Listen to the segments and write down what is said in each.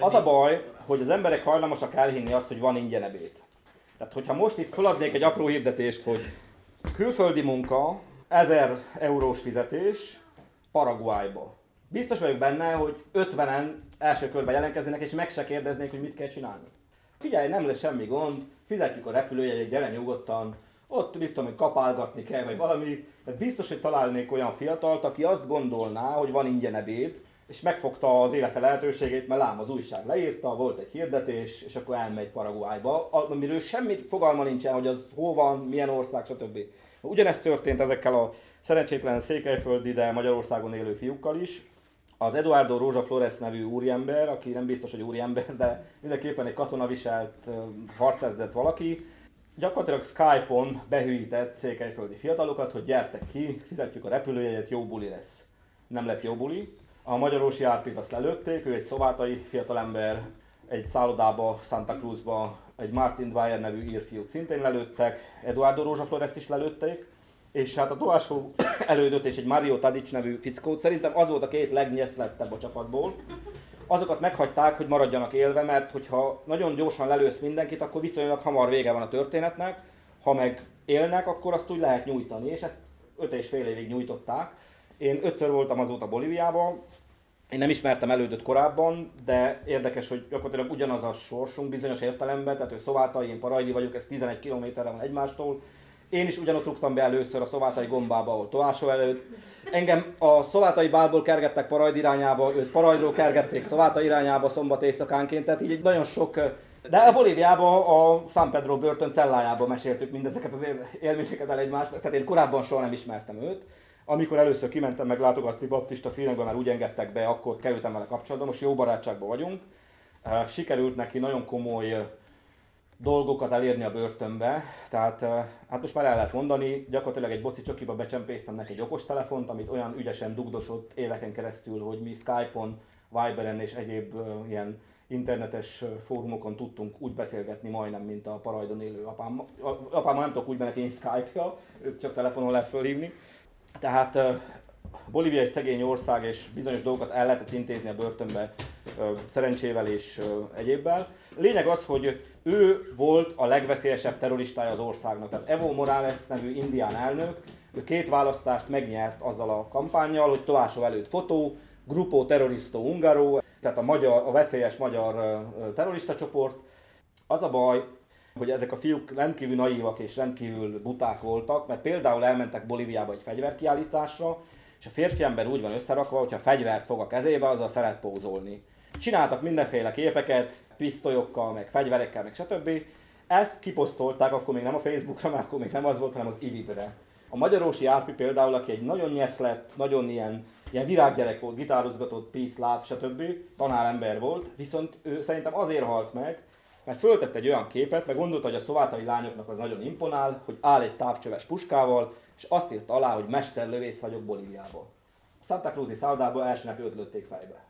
Az a baj, hogy az emberek hajlamosak elhinni azt, hogy van ingyen ebéd. Tehát, hogyha most itt feladnék egy apró hirdetést, hogy külföldi munka, 1000 eurós fizetés Paraguayba. Biztos vagyok benne, hogy 50-en első körben jelentkeznének, és meg se kérdeznék, hogy mit kell csinálni. Figyelj, nem lesz semmi gond, fizetjük a repülőjegyet, gyere nyugodtan, ott mit tudom, hogy kapálgatni kell, vagy valami. Tehát biztos, hogy találnék olyan fiatalt, aki azt gondolná, hogy van ingyen ebéd, és megfogta az élete lehetőségét, mert lám az újság leírta, volt egy hirdetés, és akkor elmegy Paraguayba, amiről semmi fogalma nincsen, hogy az hol van, milyen ország, stb. Ugyanezt történt ezekkel a szerencsétlen székelyföldi, de Magyarországon élő fiúkkal is. Az Eduardo Rosa Flores nevű úriember, aki nem biztos, hogy úriember, de mindenképpen egy katonaviselt harcezredet valaki, gyakorlatilag Skype-on behűített székelyföldi fiatalokat, hogy gyertek ki, fizetjük a repülőjegyet, jó buli lesz. Nem lett jó buli. A magyarósi Árpit azt lelőtték, ő egy szovátai fiatalember, egy szállodába, Santa Cruzba, egy Martin Dwyer nevű írfiút szintén lelőttek, Eduardo Rosa Florest is lelőtték, és hát a Tóásó elődöt és egy Mario Tadic nevű fickót, szerintem az volt a két legnyeszlettebb a csapatból. Azokat meghagyták, hogy maradjanak élve, mert hogyha nagyon gyorsan lelősz mindenkit, akkor viszonylag hamar vége van a történetnek, ha meg élnek, akkor azt úgy lehet nyújtani, és ezt 5,5 évig nyújtották. Én 5-ször voltam azóta Bolíviában, én nem ismertem elődöt korábban, de érdekes, hogy gyakorlatilag ugyanaz a sorsunk bizonyos értelemben, tehát ő szovátai, én parajdi vagyok, ez 11 kilométerre van egymástól. Én is ugyanott rúgtam be először a szovátai gombába, ahol Tóásó előtt. Engem a szovátai bálból kergettek Parajd irányába, őt Parajdról kergették Szováta irányába szombat éjszakánként, tehát így egy nagyon sok... De a Bolíviában a San Pedro börtön cellájában meséltük mindezeket az élményeket el egymásnak, tehát én korábban soha nem ismertem őt. Amikor először kimentem meglátogatni baptista színekbe, már úgy engedtek be, akkor kerültem vele kapcsolatba, most jó barátságban vagyunk. Sikerült neki nagyon komoly dolgokat elérni a börtönbe, tehát hát most már el lehet mondani, gyakorlatilag egy boci csokiba becsempésztem neki egy okostelefont, amit olyan ügyesen dugdosott éveken keresztül, hogy mi Skype-on, Viberen és egyéb ilyen internetes fórumokon tudtunk úgy beszélgetni majdnem, mint a Parajdon élő apámmal. Apámmal nem tudok úgy, mert neki Skype-ja, őt csak telefonon lehet fölhívni. Tehát Bolívia egy szegény ország, és bizonyos dolgokat el lehetett intézni a börtönbe szerencsével és egyébbel. Lényeg az, hogy ő volt a legveszélyesebb terroristája az országnak. Tehát Evo Morales nevű indián elnök, ő 2 választást megnyert azzal a kampánnyal, hogy Tóásó előtt fotó, Grupo Terroristo Ungaro, tehát a veszélyes magyar terrorista csoport. Az a baj, hogy ezek a fiúk rendkívül naívak és rendkívül buták voltak, mert például elmentek Bolíviába egy fegyverkiállításra, és a férfi ember úgy van összerakva, hogyha fegyvert fog a kezébe, azzal szeret pózolni. Csináltak mindenféle képeket, pisztolyokkal, meg fegyverekkel, meg stb. Ezt kiposztolták, akkor még nem a Facebookra, mert akkor még nem az volt, hanem az Ividre. A magyarósi Árpi például, aki egy nagyon nyeszlett, nagyon ilyen virággyerek volt, gitározgatott, peace, love, stb. Tanárember volt, viszont ő szerintem azért halt meg, mert föltett egy olyan képet, meg gondolta, hogy a szovátai lányoknak az nagyon imponál, hogy áll egy távcsöves puskával, és azt írta alá, hogy mesterlövész vagyok Bolíviából. A Santa Cruzi szállodából első nap őt lőtték fejbe.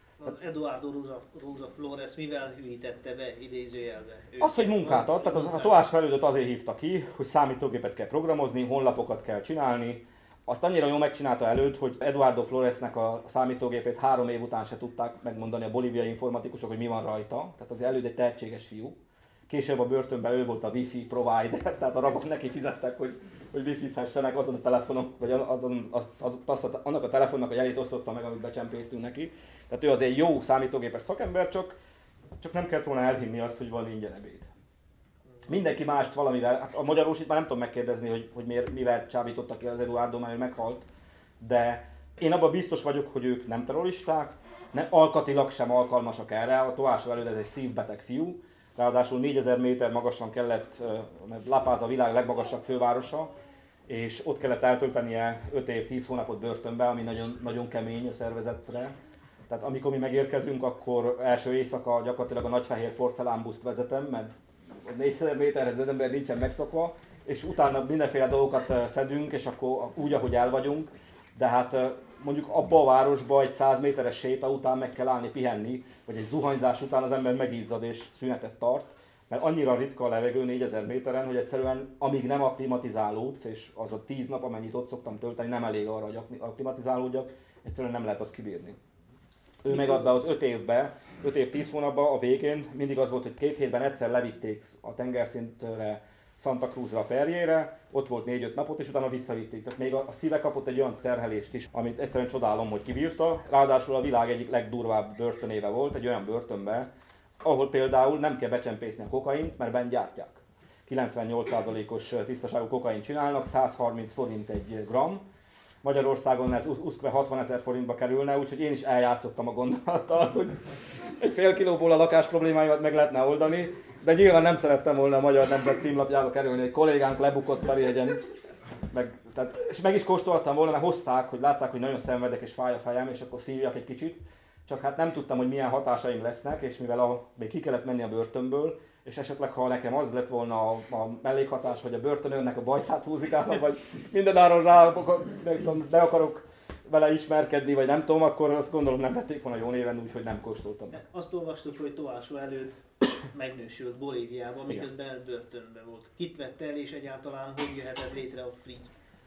Eduardo Rosa Flores mivel hűítette be idézőjelbe? Az, hogy munkát ad, tehát a Tóásó elődöt azért hívta ki, hogy számítógépet kell programozni, honlapokat kell csinálni. Azt annyira jól megcsinálta előtt, hogy Eduardo Floresnek a számítógépét 3 év után se tudták megmondani a bolíviai informatikusok, hogy mi van rajta. Tehát az előd egy tehetséges fiú. Később a börtönben ő volt a wifi provider, tehát a rabok neki fizettek, hogy wifi-zhessenek azon a telefonon, vagy annak a telefonnak a jelét osztotta meg, amit becsempésztünk neki. Tehát ő azért jó számítógépes szakember, csak nem kellett volna elhinni azt, hogy van ingyen ebéd. Mindenki mást valamivel, hát a magyarósit már nem tudom megkérdezni, hogy mivel csábítottak ki az Eduardo, mert ő meghalt, de én abban biztos vagyok, hogy ők nem terroristák, alkatilag sem alkalmasak erre. A Tóásó előtt ez egy szívbeteg fiú, ráadásul 4000 méter magasan kellett, mert La Paz a világ legmagasabb fővárosa, és ott kellett eltöltenie 5 év, 10 hónapot börtönbe, ami nagyon, nagyon kemény a szervezetre. Tehát amikor mi megérkezünk, akkor első éjszaka gyakorlatilag a nagyfehér porcelánbuszt vezetem, mert 4000 méterhez az ember nincsen megszokva, és utána mindenféle dolgokat szedünk, és akkor úgy, ahogy el vagyunk, de hát mondjuk abba a városba egy 100 méteres séta után meg kell állni pihenni, vagy egy zuhanyzás után az ember megizzad és szünetet tart, mert annyira ritka a levegő 4000 méteren, hogy egyszerűen amíg nem akklimatizálódsz, és az a 10 nap, amennyit ott szoktam tölteni, nem elég arra, hogy akklimatizálódjak, egyszerűen nem lehet azt kibírni. Ő meg abban az 5 évben, 5 év 10 hónapban a végén mindig az volt, hogy 2 hétben egyszer levitték a tengerszintre, Santa Cruzra, Perjére, ott volt 4-5 napot, és utána visszavitték. Tehát még a szíve kapott egy olyan terhelést is, amit egyszerűen csodálom, hogy kibírta. Ráadásul a világ egyik legdurvább börtönéve volt, egy olyan börtönbe, ahol például nem kell becsempészni a kokaint, mert bent gyártják. 98%-os tisztaságú kokaint csinálnak, 130 forint egy gram. Magyarországon ez 60 000 forintba kerülne, úgyhogy én is eljátszottam a gondolattal, hogy egy fél kilóból a lakás problémáimat meg lehetne oldani, de nyilván nem szerettem volna a Magyar Nemzet címlapjába kerülni, egy kollégánk lebukott Ferihegyen, és meg is kóstoltam volna, mert hozták, hogy látták, hogy nagyon szenvedek és fáj a fejem, és akkor szívjak egy kicsit, csak hát nem tudtam, hogy milyen hatásaim lesznek, és mivel még ki kellett menni a börtönből, és esetleg ha nekem az lett volna a mellékhatás, hogy a börtönőrnek a bajszát húzik át, vagy mindenáron be akarok vele ismerkedni, vagy nem tudom, akkor azt gondolom nem vették volna jó néven, úgyhogy nem kóstoltam. Azt olvastuk, hogy Tóásó előtt megnősült Bolíviában, miközben börtönben volt. Kit vett el, és egyáltalán hogy jöhetett létre a FRI?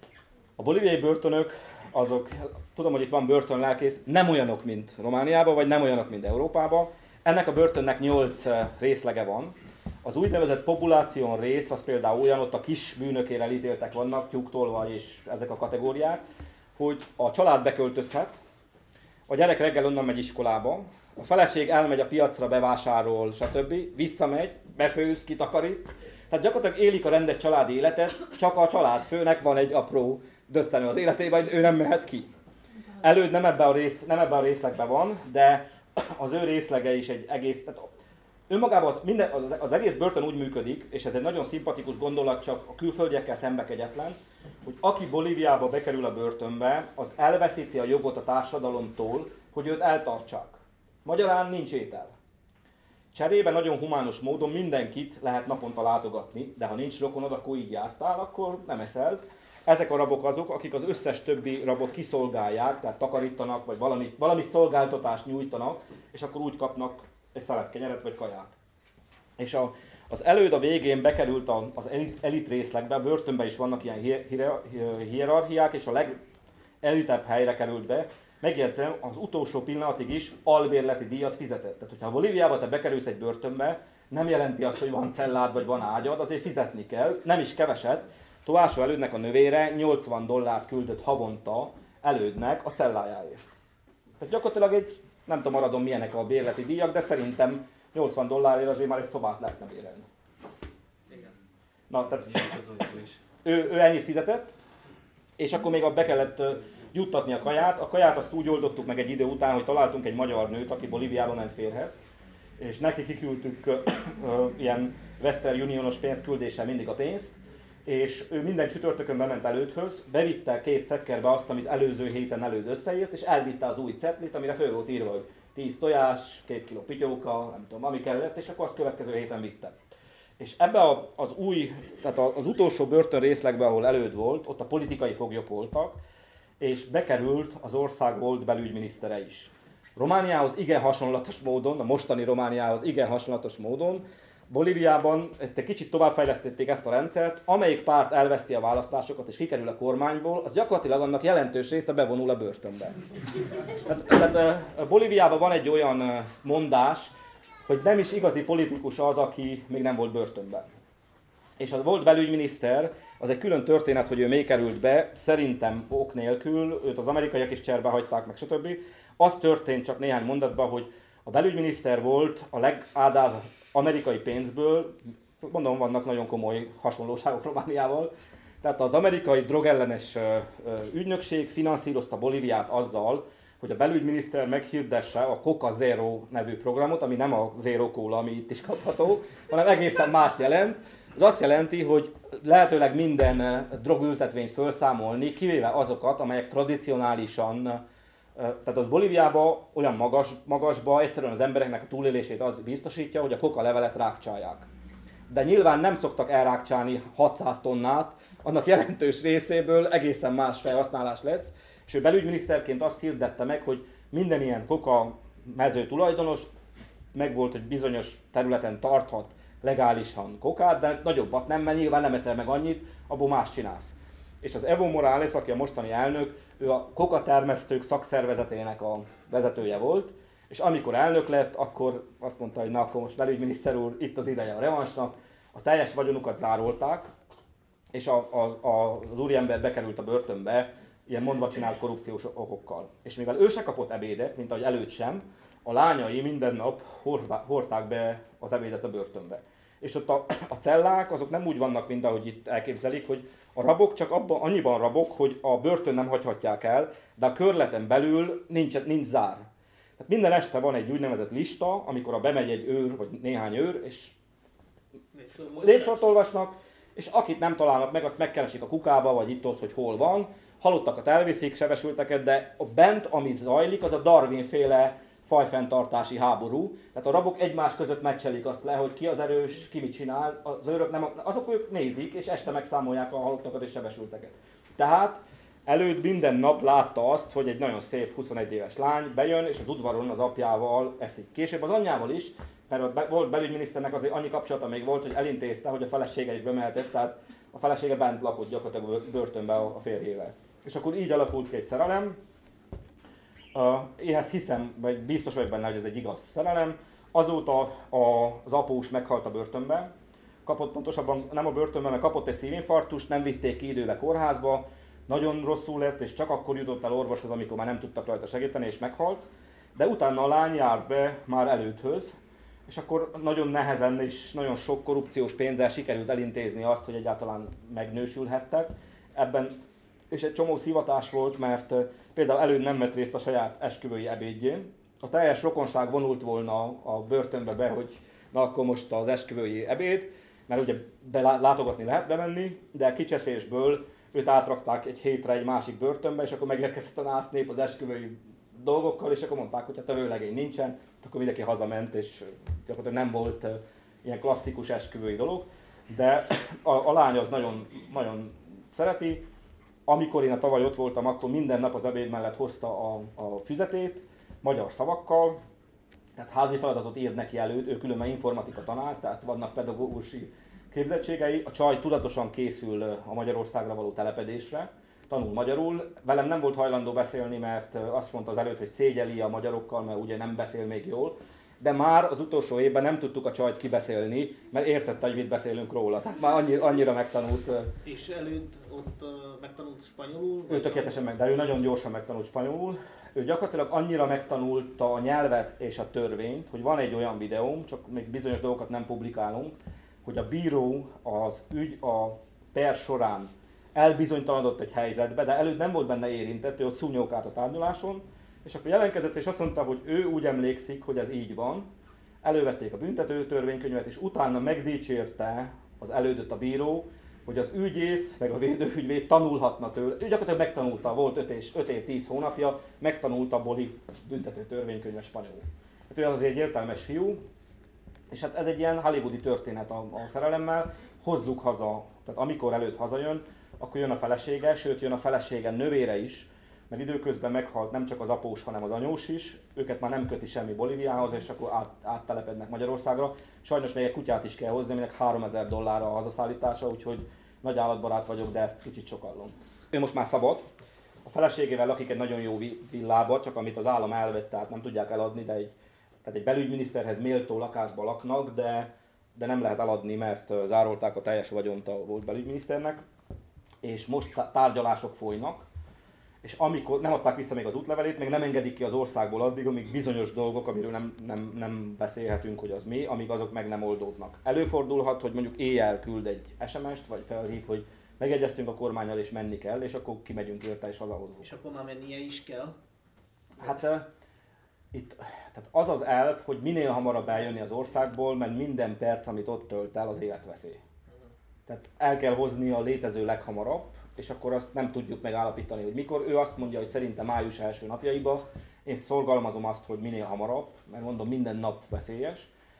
A bolíviai börtönök, azok, tudom, hogy itt van börtönlelkész, nem olyanok, mint Romániában, vagy nem olyanok, mint Európában. Ennek a börtönnek 8 részlege van. Az úgynevezett populáción rész, az például olyan, ott a kis bűnökére elítéltek vannak, tyúktolva és ezek a kategóriák, hogy a család beköltözhet, a gyerek reggel onnan megy iskolába, a feleség elmegy a piacra, bevásárol, stb. Visszamegy, befőz, kitakarít. Tehát gyakorlatilag élik a rendes családi életet, csak a családfőnek van egy apró döccenő az életében, ő nem mehet ki. Előd nem ebben a részlegben van, de az ő részlege is egy egész... Tehát önmagában az egész börtön úgy működik, és ez egy nagyon szimpatikus gondolat, csak a külföldiekkel szembe kegyetlen, hogy aki Bolíviába bekerül a börtönbe, az elveszíti a jogot a társadalomtól, hogy őt eltartsák. Magyarán nincs étel. Cserébe nagyon humános módon mindenkit lehet naponta látogatni, de ha nincs rokonod, akkor így jártál, akkor nem eszel. Ezek a rabok azok, akik az összes többi rabot kiszolgálják, tehát takarítanak, vagy valami szolgáltatást nyújtanak, és akkor úgy kapnak egy szelet kenyeret vagy kaját. És az előd a végén bekerült az elit részlegbe, a börtönben is vannak ilyen hierarchiák, és a legelitebb helyre került be. Megjegyzem, az utolsó pillanatig is albérleti díjat fizetett. Tehát, hogyha Bolíviába te bekerülsz egy börtönbe, nem jelenti azt, hogy van cellád vagy van ágyad, azért fizetni kell, nem is keveset. Tóásó Elődnek a növére $80 küldött havonta Elődnek a cellájáért. Tehát gyakorlatilag egy, nem tudom maradom milyenek a bérleti díjak, de szerintem $80 azért már egy szobát lehetne bérelni. Igen. Na, tehát ő ennyit fizetett, és akkor még be kellett juttatni a kaját. A kaját azt úgy oldottuk meg egy idő után, hogy találtunk egy magyar nőt, aki Bolíviába ment férjhez, és neki kiküldtük ilyen Western Unionos pénzküldéssel mindig a pénzt, és ő minden csütörtökön bement Elődhöz, bevitte 2 cekkerbe azt, amit előző héten Előd összeírt, és elvitte az új cetlit, amire föl volt írva, hogy 10 tojás, 2 kg pityóka, nem tudom, ami kellett, és akkor azt következő héten vitte. És ebbe tehát az utolsó börtön részlegben, ahol Előd volt, ott a politikai foglyok voltak, és bekerült az ország volt belügyminisztere is. Romániához igen hasonlatos módon, a mostani Romániához igen hasonlatos módon, Bolíviában egy kicsit továbbfejlesztették ezt a rendszert, amelyik párt elveszti a választásokat és kikerül a kormányból, az gyakorlatilag annak jelentős része bevonul a börtönbe. Tehát Bolíviában van egy olyan mondás, hogy nem is igazi politikus az, aki még nem volt börtönben. És a volt belügyminiszter, az egy külön történet, hogy ő még került be, szerintem ok nélkül, őt az amerikaiak is cserbe hagyták meg, stb. Az történt csak néhány mondatban, hogy a belügyminiszter volt a legádázott amerikai pénzből, mondom, vannak nagyon komoly hasonlóságok Romániával, tehát az amerikai drogellenes ügynökség finanszírozta Bolíviát azzal, hogy a belügyminiszter meghirdesse a Coca Zero nevű programot, ami nem a Zero Cola, ami itt is kapható, hanem egészen más jelent. Ez azt jelenti, hogy lehetőleg minden drogültetvényt felszámolni, kivéve azokat, amelyek tradicionálisan, tehát az Bolíviában olyan magasba egyszerűen az embereknek a túlélését az biztosítja, hogy a coca levelet rákcsálják. De nyilván nem szoktak elrákcsálni 600 tonnát, annak jelentős részéből egészen más felhasználás lesz, és ő belügyminiszterként azt hirdette meg, hogy minden ilyen coca mező tulajdonos megvolt, hogy bizonyos területen tarthat legálisan kokát, de nagyobbat nem, mert nyilván nem eszel meg annyit, abból más csinálsz. És az Evo Morales, aki a mostani elnök, ő a coca termesztők szakszervezetének a vezetője volt, És amikor elnök lett, akkor azt mondta, hogy na akkor most belügyminiszter úr, itt az ideje a revansnak, a teljes vagyonukat zárolták, és az úriember bekerült a börtönbe ilyen mondva csinált korrupciós okokkal. És mivel ő se kapott ebédet, mint ahogy előtt sem, a lányai minden nap hordták be az ebédet a börtönbe. És ott a cellák azok nem úgy vannak, mint ahogy itt elképzelik, hogy a rabok csak annyiban rabok, hogy a börtön nem hagyhatják el, de a körleten belül nincs zár. Tehát minden este van egy úgynevezett lista, amikor bemegy egy őr, vagy néhány őr, és névsort olvasnak, és akit nem találnak meg, azt megkeresik a kukába, vagy itt-ott, hogy hol van. Halottakat elviszik, sebesülteket, de a bent, ami zajlik, az a Darwin-féle fajfenntartási háború. Tehát a rabok egymás között meccselik azt le, hogy ki az erős, ki mit csinál. Az őrök nem, azok ők nézik, és este megszámolják a halottakat és sebesülteket. Tehát előtt minden nap látta azt, hogy egy nagyon szép 21 éves lány bejön, és az udvaron az apjával eszik. Később az anyjával is, mert volt belügyminiszternek azért annyi kapcsolata még volt, hogy elintézte, hogy a felesége is bemehetett, tehát a felesége bent lakott gyakorlatilag börtönbe a férjével. És akkor így alakult ki egy szerelem. Én ezt hiszem, vagy biztos vagyok benne, hogy ez egy igaz szerelem. Azóta az após meghalt a börtönbe. Kapott pontosabban nem a börtönben, mert kapott egy szívinfarktust, nem vitték ki időbe kórházba. Nagyon rosszul lett, és csak akkor jutott el orvoshoz, amikor már nem tudtak rajta segíteni, és meghalt. De utána a lány járt be már elődhöz, és akkor nagyon nehezen és nagyon sok korrupciós pénzzel sikerült elintézni azt, hogy egyáltalán megnősülhettek. Ebben és egy csomó szivatás volt, mert például előbb nem vett részt a saját esküvői ebédjén. A teljes rokonság vonult volna a börtönbe be, hogy na akkor most az esküvői ebéd, mert ugye látogatni lehet bemenni, de kicseszésből őt átrakták egy hétre egy másik börtönbe, és akkor megérkezett a násznép az esküvői dolgokkal, és akkor mondták, hogy hát a vőlegény nincsen, akkor mindenki hazament, és gyakorlatilag nem volt ilyen klasszikus esküvői dolog, de a lány az nagyon, nagyon szereti. Amikor én tavaly ott voltam, akkor minden nap az ebéd mellett hozta a füzetét, magyar szavakkal, tehát házi feladatot írt neki elő, ő különben informatika tanár, tehát vannak pedagógusi képzettségei. A csaj tudatosan készül a Magyarországra való telepedésre, tanul magyarul. Velem nem volt hajlandó beszélni, mert azt mondta az előtt, hogy szégyeli a magyarokkal, mert ugye nem beszél még jól. De már az utolsó évben nem tudtuk a csajt kibeszélni, mert értette, hogy mit beszélünk róla. Tehát már annyira megtanult. És előtt ott megtanult spanyolul? Ő tökéletesen de ő nagyon gyorsan megtanult spanyolul. Ő gyakorlatilag annyira megtanulta a nyelvet és a törvényt, hogy van egy olyan videóm, csak még bizonyos dolgokat nem publikálunk, hogy a bíró az a per során elbizonytalanodott egy helyzetbe, de előtt nem volt benne érintett, ő ott szúnyókált a tárgyaláson, és akkor jelentkezett és azt mondta, hogy ő úgy emlékszik, hogy ez így van. Elővették a büntető törvénykönyvet, és utána megdicsérte az elődött a bíró, hogy az ügyész, meg a védőügyvéd tanulhatna tőle. Ő gyakorlatilag megtanulta, volt 5 év 10 hónapja, megtanulta a bolív büntető törvénykönyvet spanyolul. Hát ő azért egy értelmes fiú, és hát ez egy ilyen hollywoodi történet a szerelemmel. Hozzuk haza, tehát amikor előtt hazajön, akkor jön a felesége, sőt jön a felesége növére is, mert időközben meghalt nem csak az após, hanem az anyós is. Őket már nem köti semmi Bolíviához, és akkor áttelepednek Magyarországra. Sajnos még egy kutyát is kell hozni, aminek $3000 a hazaszállítása, úgyhogy nagy állatbarát vagyok, de ezt kicsit sokallom. Ő most már szabad. A feleségével lakik egy nagyon jó villába, csak amit az állam elvett, tehát nem tudják eladni, de egy belügyminiszterhez méltó lakásban laknak, de nem lehet eladni, mert zárolták a teljes vagyont a volt belügyminiszternek. És most tárgyalások folynak. És amikor nem adták vissza még az útlevelét, még nem engedik ki az országból addig, amíg bizonyos dolgok, amiről nem beszélhetünk, hogy az mi, amíg azok meg nem oldódnak. Előfordulhat, hogy mondjuk éjjel küld egy SMS-t, vagy felhív, hogy megegyeztünk a kormánnyal és menni kell, és akkor kimegyünk érte és hazahozzuk. És akkor már mennie is kell? Hát tehát az az elv, hogy minél hamarabb eljönni az országból, mert minden perc, amit ott tölt el, az életveszély. Tehát el kell hozni a létező leghamarabb, és akkor azt nem tudjuk megállapítani, hogy mikor. Ő azt mondja, hogy szerintem május első napjaiba. Én szorgalmazom azt, hogy minél hamarabb, mert mondom, minden nap veszélyes.